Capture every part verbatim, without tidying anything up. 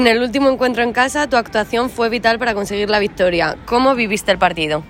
En el último encuentro en casa, tu actuación fue vital para conseguir la victoria. ¿Cómo viviste el partido?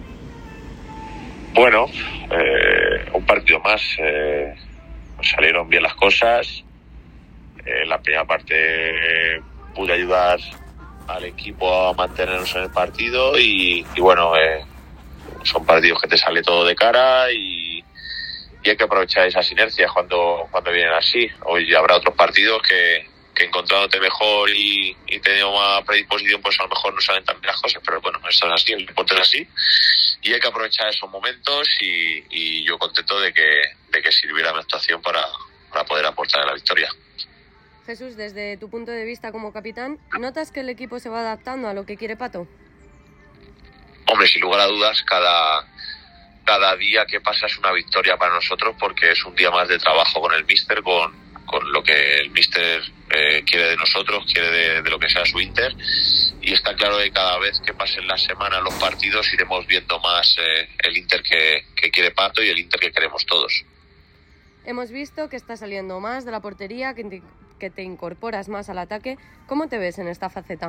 Bueno, eh, un partido más. Eh, salieron bien las cosas. En eh, la primera parte eh, pude ayudar al equipo a mantenernos en el partido y, y bueno, eh, son partidos que te sale todo de cara y, y hay que aprovechar esas inercias cuando, cuando vienen así. Hoy habrá otros partidos que, que encontrándote mejor y, y teniendo más predisposición, pues a lo mejor no salen tan bien las cosas, pero bueno, esto es así, el deporte es así y hay que aprovechar esos momentos y, y yo contento de que, de que sirviera mi actuación para, para poder aportar a la victoria. Jesús, desde tu punto de vista como capitán, ¿notas que el equipo se va adaptando a lo que quiere Pato? Hombre, sin lugar a dudas, cada, cada día que pasa es una victoria para nosotros porque es un día más de trabajo con el míster, con, con lo que el míster eh, quiere de nosotros, quiere de, de lo que sea su Inter. Y está claro que cada vez que pasen las semanas los partidos iremos viendo más eh, el Inter que, que quiere Pato y el Inter que queremos todos. Hemos visto que estás saliendo más de la portería, que te, que te incorporas más al ataque. ¿Cómo te ves en esta faceta?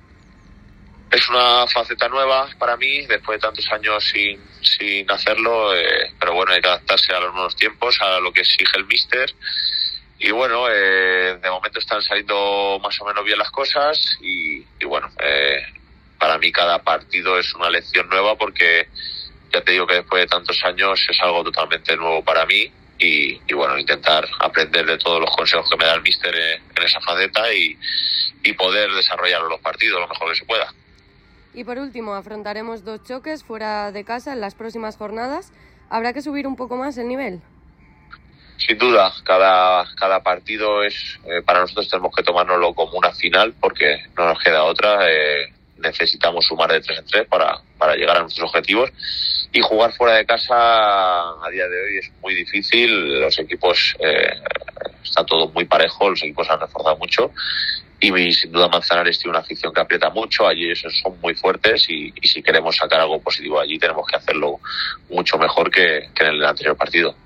Es una faceta nueva para mí, después de tantos años sin, sin hacerlo, eh, pero bueno, hay que adaptarse a los nuevos tiempos, a lo que exige el míster. Y bueno, eh, de momento están saliendo más o menos bien las cosas y, y bueno, eh, para mí cada partido es una lección nueva porque ya te digo que después de tantos años es algo totalmente nuevo para mí. Y, y bueno, intentar aprender de todos los consejos que me da el míster en, en esa faceta y, y poder desarrollar los partidos lo mejor que se pueda. Y por último, afrontaremos dos choques fuera de casa en las próximas jornadas. ¿Habrá que subir un poco más el nivel? Sin duda, cada, cada partido es, eh, para nosotros tenemos que tomárnoslo como una final porque no nos queda otra. Eh, necesitamos sumar de tres en tres para, para llegar a nuestros objetivos. Y jugar fuera de casa a día de hoy es muy difícil. Los equipos eh, están todos muy parejos, los equipos han reforzado mucho. Y sin duda Manzanares tiene una afición que aprieta mucho, allí ellos son muy fuertes y, y si queremos sacar algo positivo allí tenemos que hacerlo mucho mejor que, que en el anterior partido.